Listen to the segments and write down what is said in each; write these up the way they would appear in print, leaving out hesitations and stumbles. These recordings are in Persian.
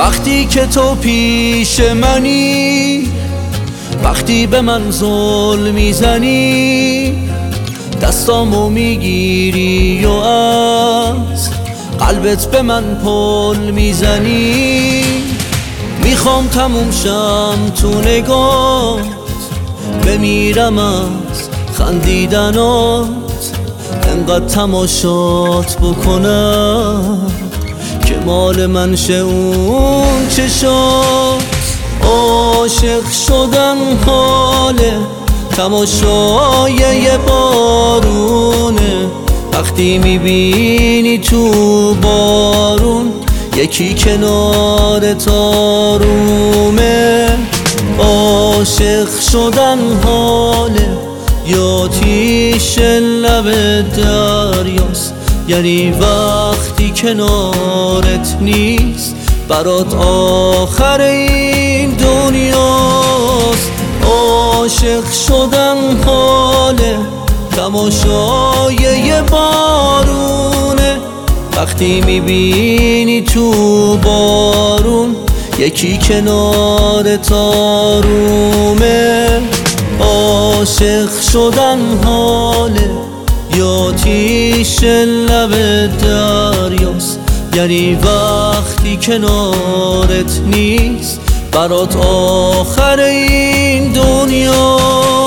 وقتی که تو پیش منی، وقتی به من ظلم میزنی، دستامو میگیری و از قلبت به من پل میزنی. میخوام تموم شم تو نگات، بمیرم از خندیدنات، انقدر تماشات بکنم که مال من شه اون چشات. عاشق شدن حاله تماشای یه بارونه، وقتی میبینی تو بارون یکی کنار تارومه. عاشق شدن حاله یا آتیش لب دریاست، یعنی وقتی کنارت نیست برات آخر این دنیاست. عاشق شدن حاله تماشای یه بارونه، وقتی میبینی تو بارون یکی کنار تارومه. عاشق شدن حاله یا آتیش لب دریاست، یعنی وقتی کنارت نیست برات آخر این دنیا.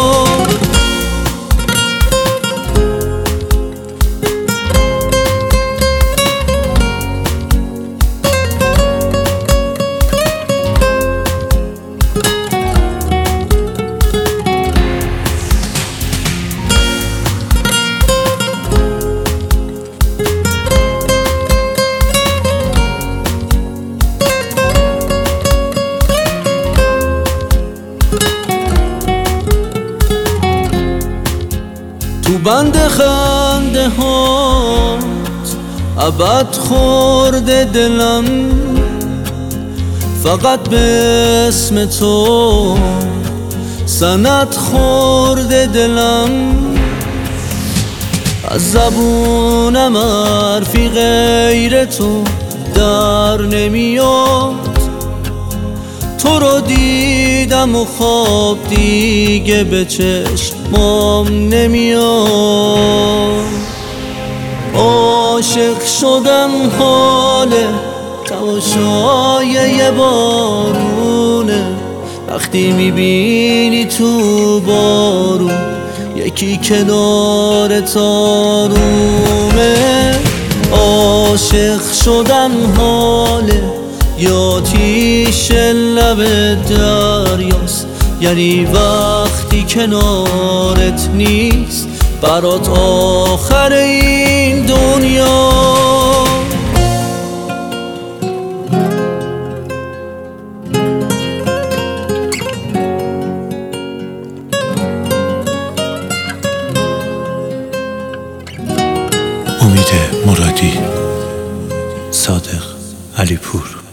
تو بند خنده هات ابد خورده دلم، فقط به اسم تو سند خورده دلم. از زبونم حرفی غیر تو در نمیاد، تو رو دیدم و خواب دیگه به چشمام نمیاد. عاشق شدن حاله تماشای یه بارونه، وقتی میبینی تو بارون یکی کنار تارومه. عاشق شدن حاله یا آتیش لب دریاست، یعنی وقتی کنارت نیست برات آخر این دنیا. امید مرادی، صادق علیپور.